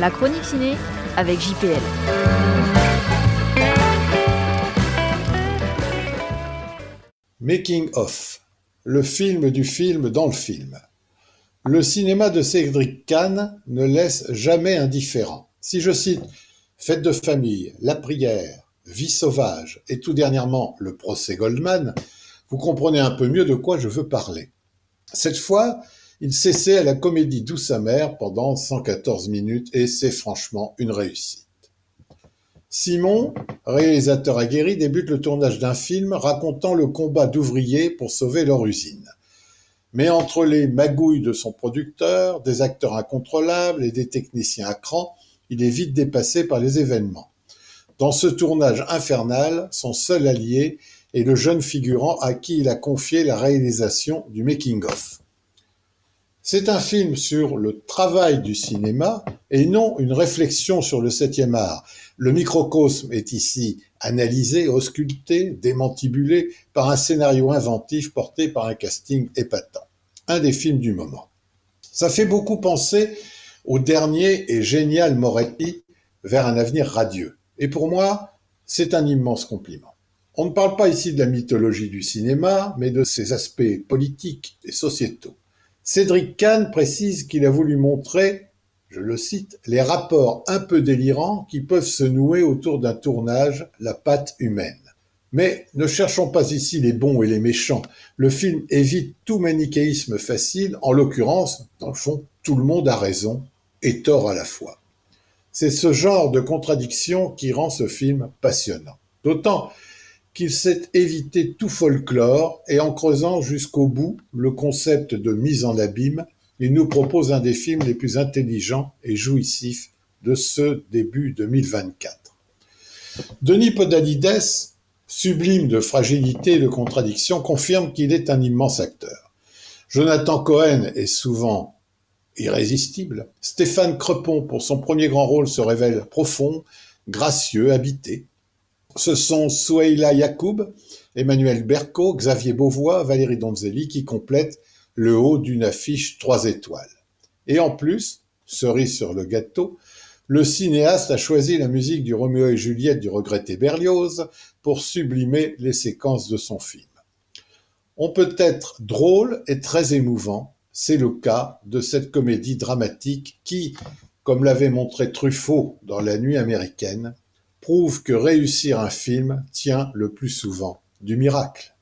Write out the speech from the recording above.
La chronique ciné avec JPL. Making of, le film du film dans le film. Le cinéma de Cédric Kahn ne laisse jamais indifférent. Si je cite Fête de famille, La prière, Vie sauvage et tout dernièrement Le procès Goldman, vous comprenez un peu mieux de quoi je veux parler. Cette fois, il s'essaie à la comédie douce amère pendant 114 minutes et c'est franchement une réussite. Simon, réalisateur aguerri, débute le tournage d'un film racontant le combat d'ouvriers pour sauver leur usine. Mais entre les magouilles de son producteur, des acteurs incontrôlables et des techniciens à cran, il est vite dépassé par les événements. Dans ce tournage infernal, son seul allié est le jeune figurant à qui il a confié la réalisation du making-of. C'est un film sur le travail du cinéma et non une réflexion sur le 7e art. Le microcosme est ici analysé, ausculté, démantibulé par un scénario inventif porté par un casting épatant. Un des films du moment. Ça fait beaucoup penser au dernier et génial Moretti, Vers un avenir radieux. Et pour moi, c'est un immense compliment. On ne parle pas ici de la mythologie du cinéma, mais de ses aspects politiques et sociétaux. Cédric Kahn précise qu'il a voulu montrer, je le cite, les rapports un peu délirants qui peuvent se nouer autour d'un tournage, la patte humaine. Mais ne cherchons pas ici les bons et les méchants. Le film évite tout manichéisme facile, en l'occurrence, dans le fond, tout le monde a raison et tort à la fois. C'est ce genre de contradiction qui rend ce film passionnant. D'autant qu'il s'est évité tout folklore et en creusant jusqu'au bout le concept de mise en abîme, il nous propose un des films les plus intelligents et jouissifs de ce début 2024. Denis Podalides, sublime de fragilité et de contradiction, confirme qu'il est un immense acteur. Jonathan Cohen est souvent irrésistible. Stéphane Crepon, pour son premier grand rôle, se révèle profond, gracieux, habité. Ce sont Souheila Yacoub, Emmanuel Berco, Xavier Beauvois, Valérie Donzelli qui complètent le haut d'une affiche 3 étoiles. Et en plus, cerise sur le gâteau, le cinéaste a choisi la musique du Roméo et Juliette du regretté Berlioz pour sublimer les séquences de son film. On peut être drôle et très émouvant, c'est le cas de cette comédie dramatique qui, comme l'avait montré Truffaut dans La Nuit américaine, prouve que réussir un film tient le plus souvent du miracle.